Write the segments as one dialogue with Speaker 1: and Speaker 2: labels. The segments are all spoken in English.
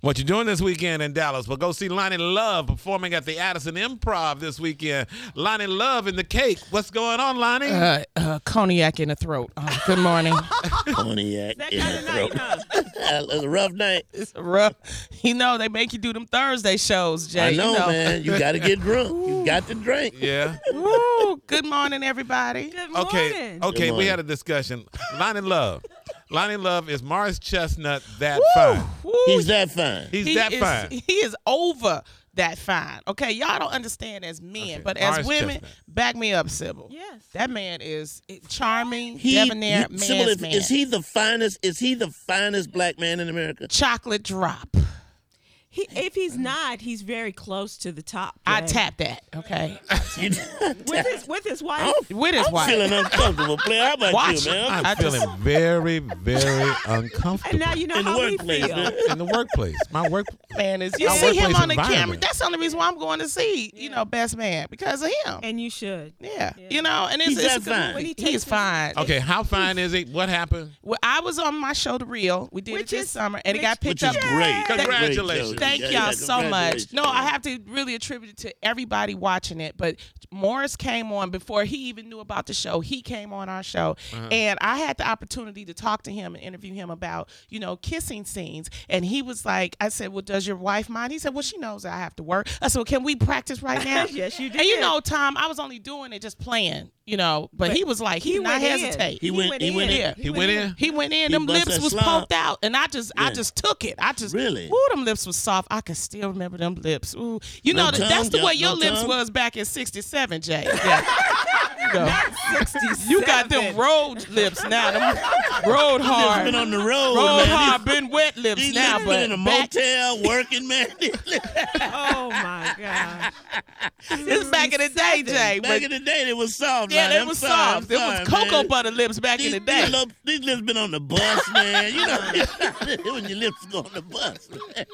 Speaker 1: What you doing this weekend in Dallas? Well, go see Lonnie Love performing at the Addison Improv this weekend. Lonnie Love in the Cake. What's going on, Lonnie?
Speaker 2: Cognac in the throat. Good morning.
Speaker 3: Cognac
Speaker 4: That
Speaker 3: in
Speaker 4: kind
Speaker 3: the
Speaker 4: of
Speaker 3: throat.
Speaker 4: night, huh?
Speaker 3: It's a rough night.
Speaker 2: It's rough. They make you do them Thursday shows, Jay.
Speaker 3: I know, man. You got to get drunk. You got to drink.
Speaker 1: Yeah.
Speaker 2: Woo. Good morning, everybody.
Speaker 4: Good
Speaker 1: Okay.
Speaker 4: morning.
Speaker 1: Okay.
Speaker 3: Good
Speaker 1: We
Speaker 3: morning.
Speaker 1: had a discussion. Lonnie Love. Lonnie Love is Morris Chestnut that
Speaker 2: Woo.
Speaker 1: fine.
Speaker 2: Woo.
Speaker 3: He's that fine.
Speaker 1: He's that fine.
Speaker 2: He is over that fine. Okay, y'all don't understand as men,
Speaker 1: Okay,
Speaker 2: but as
Speaker 1: Morris
Speaker 2: women,
Speaker 1: Chestnut.
Speaker 2: back me up, Sybil.
Speaker 4: Yes.
Speaker 2: That man is charming, debonair,
Speaker 3: Sybil,
Speaker 2: man's man.
Speaker 3: is he the finest? Is he the finest black man in America?
Speaker 2: Chocolate drop.
Speaker 4: If he's not, he's very close to the top.
Speaker 2: I
Speaker 4: Jay.
Speaker 2: tap that, okay?
Speaker 4: with his wife.
Speaker 2: With his
Speaker 3: I'm
Speaker 2: wife.
Speaker 3: feeling uncomfortable, player. How about
Speaker 2: Watch
Speaker 3: you,
Speaker 2: it.
Speaker 3: man?
Speaker 1: I'm
Speaker 2: I just-
Speaker 1: feeling very, very uncomfortable
Speaker 4: And now you know
Speaker 3: In the
Speaker 4: how we
Speaker 3: workplace,
Speaker 4: feel.
Speaker 3: man.
Speaker 1: in the workplace. My work.
Speaker 2: Man, you
Speaker 1: My
Speaker 2: see him
Speaker 1: workplace
Speaker 2: on the camera.
Speaker 1: environment.
Speaker 2: That's the only reason why I'm going to see, Best Man, because of him.
Speaker 4: And you should.
Speaker 2: Yeah,
Speaker 4: Yeah.
Speaker 2: and
Speaker 3: He's
Speaker 2: it's
Speaker 3: that fine.
Speaker 4: When he takes
Speaker 2: He's
Speaker 4: his-
Speaker 2: fine.
Speaker 1: Okay, how fine is he? What happened?
Speaker 2: Well, I was on my show, The Real. We did
Speaker 4: Which
Speaker 2: it this
Speaker 4: is-
Speaker 2: summer, and it got
Speaker 3: Which
Speaker 2: picked
Speaker 3: is
Speaker 2: up.
Speaker 3: great.
Speaker 1: Congratulations.
Speaker 3: Great show.
Speaker 2: Thank
Speaker 3: Yeah,
Speaker 2: y'all so much.
Speaker 3: congratulations.
Speaker 2: No, I have to really attribute it to everybody watching it. But Morris came on before he even knew about the show. He came on our show, and I had the opportunity to talk to him and interview him about, kissing scenes. And he was like, I said, well, does your wife mind? He said, well, she knows I have to work. I said, well, can we practice right now?
Speaker 4: Yes, you did.
Speaker 2: And Tom, I was only doing it just playing, but he was like, he did not
Speaker 4: went in.
Speaker 2: hesitate.
Speaker 3: He went in.
Speaker 2: Yeah.
Speaker 1: He went in?
Speaker 2: He went in,
Speaker 3: He
Speaker 2: them
Speaker 3: bust
Speaker 2: lips
Speaker 3: that
Speaker 2: was
Speaker 3: slob.
Speaker 2: poked out, and I
Speaker 3: Yeah.
Speaker 2: just took it.
Speaker 3: Really?
Speaker 2: Ooh, them lips was soft. I can still remember them lips. Ooh,
Speaker 3: No tongue?
Speaker 2: that's the way
Speaker 3: No
Speaker 2: your lips
Speaker 3: tongue?
Speaker 2: was back in '67, Jay. Yeah.
Speaker 4: 67.
Speaker 2: You got them road lips now. Them road
Speaker 3: He's
Speaker 2: hard,
Speaker 3: been on the road,
Speaker 2: road
Speaker 3: man.
Speaker 2: hard, been wet lips
Speaker 3: He's
Speaker 2: now,
Speaker 3: been
Speaker 2: but
Speaker 3: in a
Speaker 2: back,
Speaker 3: motel working, man.
Speaker 4: Oh my God.
Speaker 2: it's back in the day, Jay.
Speaker 3: Back
Speaker 2: But
Speaker 3: in the day, they was soft.
Speaker 2: yeah,
Speaker 3: man.
Speaker 2: they
Speaker 3: I'm
Speaker 2: was
Speaker 3: sorry,
Speaker 2: soft.
Speaker 3: I'm
Speaker 2: It was
Speaker 3: sorry,
Speaker 2: cocoa
Speaker 3: man.
Speaker 2: butter lips back in the day.
Speaker 3: These lips been on the bus, man. When your lips go on the bus.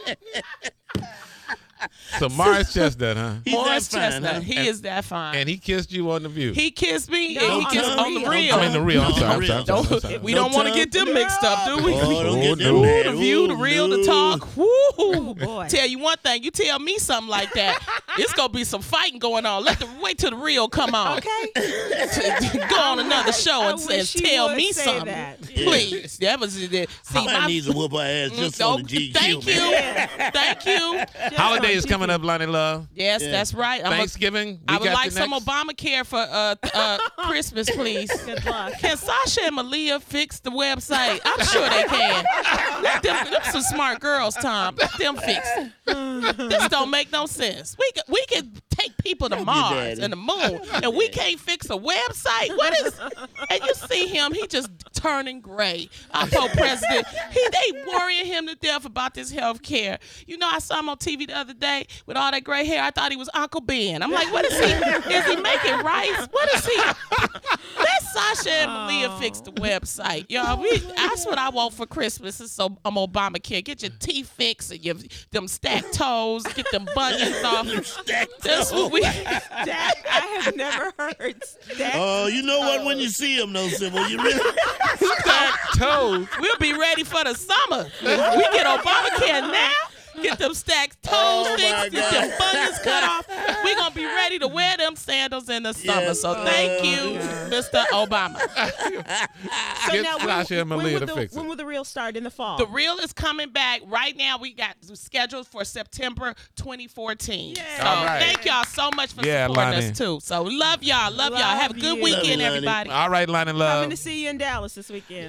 Speaker 1: So Morris Chestnut, huh?
Speaker 3: He's
Speaker 2: Morris
Speaker 3: that fine,
Speaker 2: Chestnut,
Speaker 3: huh?
Speaker 2: he is that fine.
Speaker 1: And he kissed you on the View.
Speaker 2: He kissed me,
Speaker 4: No,
Speaker 2: and he
Speaker 4: on
Speaker 2: kissed
Speaker 4: the
Speaker 2: on the
Speaker 4: Real.
Speaker 2: real.
Speaker 1: I mean the Real. I'm
Speaker 3: No,
Speaker 1: sorry. I'm
Speaker 3: Real.
Speaker 1: sorry. I'm
Speaker 2: Don't,
Speaker 1: sorry, I'm sorry.
Speaker 2: we
Speaker 3: No
Speaker 2: don't want to
Speaker 3: tongue?
Speaker 2: get them mixed up, do we?
Speaker 3: Oh, don't get them
Speaker 2: Ooh,
Speaker 3: mad.
Speaker 2: the View, the
Speaker 3: Ooh,
Speaker 2: Real, the
Speaker 3: no.
Speaker 2: Talk. Woo!
Speaker 4: Oh, boy.
Speaker 2: Tell you one thing, you tell me something like that, it's gonna be some fighting going on. Wait till the Real come on.
Speaker 4: Okay.
Speaker 2: Go on another show
Speaker 4: I
Speaker 2: and
Speaker 4: wish he
Speaker 2: tell
Speaker 4: would
Speaker 2: me
Speaker 4: say
Speaker 2: something,
Speaker 4: that.
Speaker 2: please. That was it. See,
Speaker 3: Somebody needs to whoop our ass just on the GQ,
Speaker 2: thank you,
Speaker 3: man.
Speaker 2: thank you.
Speaker 1: Holiday is
Speaker 4: on
Speaker 1: coming
Speaker 4: TV.
Speaker 1: up, Lonnie Love.
Speaker 2: Yes,
Speaker 3: Yeah.
Speaker 2: that's right.
Speaker 1: Thanksgiving.
Speaker 2: I
Speaker 1: we
Speaker 2: would
Speaker 1: got
Speaker 2: like
Speaker 1: the
Speaker 2: some
Speaker 1: next-
Speaker 2: Obamacare for Christmas, please.
Speaker 4: Good luck.
Speaker 2: Can Sasha and Malia fix the website? I'm sure they can. Let them some smart girls, Tom. Let them fix it. This don't make no sense. We can take people to
Speaker 3: Thank you,
Speaker 2: Mars
Speaker 3: Daddy.
Speaker 2: and the moon, and we can't fix a website. What is? And you see him, he just turning gray. Our poor president, they worrying him to death about this health care. I saw him on TV the other day with all that gray hair. I thought he was Uncle Ben. I'm like, what is he? Is he making rice? What is he? Let Sasha and Malia fix the website. That's what I want for Christmas. Is some Obamacare. Get your teeth fixed and them stacked toes. Get them bunions off. That's what we.
Speaker 4: That I have never heard. That
Speaker 3: Oh, you know what? When you see him, though, Sybil, you really...
Speaker 1: Stacked toes.
Speaker 2: We'll be ready for the summer. We get Obamacare now. Get them stacked toes
Speaker 3: Oh, my
Speaker 2: fixed, get them
Speaker 3: God.
Speaker 2: bunions cut off. We're going to be ready to wear them sandals in the summer.
Speaker 3: Yes.
Speaker 2: So thank you, Mr. Obama.
Speaker 4: So
Speaker 1: Get
Speaker 4: now,
Speaker 1: Sasha and Malia to fix it.
Speaker 4: when will the Real start in the fall?
Speaker 2: The Real is coming back. Right now, we got scheduled for September 2014.
Speaker 4: Yeah.
Speaker 2: So
Speaker 1: All right.
Speaker 2: thank y'all so much for
Speaker 1: Yeah,
Speaker 2: supporting
Speaker 1: Lonnie.
Speaker 2: us, too. So love y'all. Love y'all. Have a good
Speaker 4: Love you.
Speaker 2: weekend,
Speaker 3: Love you, Lonnie.
Speaker 2: everybody.
Speaker 1: All right, Lonnie Love.
Speaker 4: Coming to see you in Dallas this weekend.